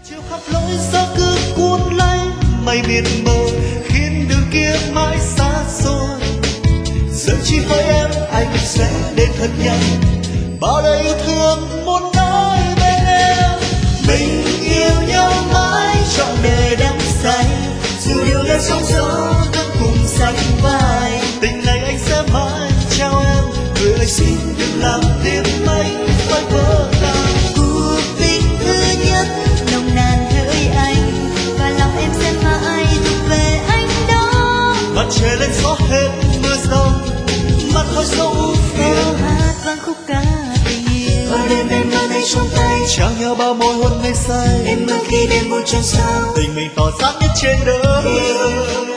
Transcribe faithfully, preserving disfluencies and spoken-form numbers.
chiều khắp lối gió cứ cuốn lấy mây miệt mờ khiến đường kia mãi xa xôi. Giờ chỉ với em anh sẽ đến thật nhanh, bao đời yêu thương muốn nói bên em. Mình yêu nhau mãi trọn đời đắm say, dù điều lệ trong gió vẫn cùng sánh vai. Tình này anh sẽ mãi trao em, người ơi xin đừng làm tim anh phải vỡ tan. Cuộc tình thứ nhất nồng nàn hỡi anh, và lòng em sẽ mãi thuộc về anh đó. Mặt trời lên gió hết mưa giông, mặt khói sâu u phiền. Hát vang khúc ca tình yêu, và đêm đêm mơ đây trong tay, trao nhau bao môi hôn mê say. em mơ khi đêm buông trăng sao, tình mình tỏ sáng nhất trên đời.